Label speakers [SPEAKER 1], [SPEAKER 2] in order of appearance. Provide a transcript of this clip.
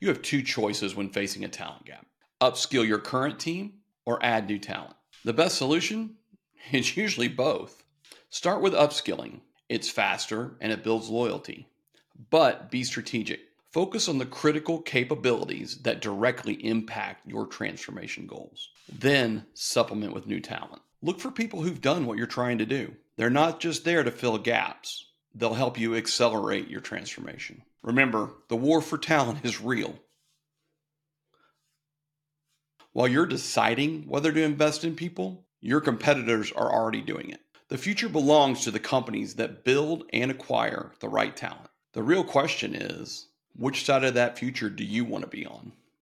[SPEAKER 1] You have two choices when facing a talent gap: upskill your current team or add new talent. The best solution is usually both. Start with upskilling. It's faster and it builds loyalty. But be strategic. Focus on the critical capabilities that directly impact your transformation goals. Then supplement with new talent. Look for people who've done what you're trying to do. They're not just there to fill gaps. They'll help you accelerate your transformation. Remember, the war for talent is real. While you're deciding whether to invest in people, your competitors are already doing it. The future belongs to the companies that build and acquire the right talent. The real question is, which side of that future do you want to be on?